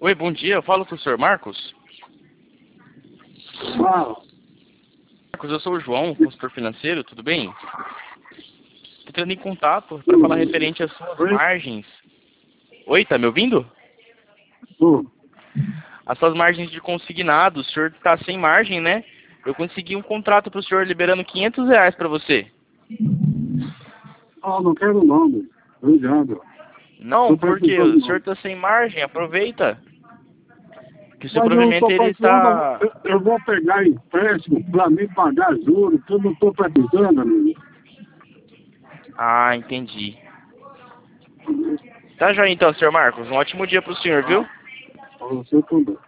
Oi, bom dia. Eu falo com o senhor Marcos. Fala. Marcos, eu sou o João, consultor financeiro, tudo bem? Estou entrando em contato para falar referente às suas Oi? margens. Oi, tá me ouvindo? Ô, As suas margens de consignado, o senhor está sem margem, né? Eu consegui um contrato para o senhor liberando R$ 500 para você. não quero não, meu. Obrigado. Não, Tô por quê? precisando O senhor não. está sem margem, aproveita. Que o seu Mas eu provimento estou ele precisando, está... eu vou pegar empréstimo para mim pagar juros, que eu não estou precisando, amigo. Ah, entendi. Tá joia então, senhor Marcos. Um ótimo dia para o senhor, viu? Você também.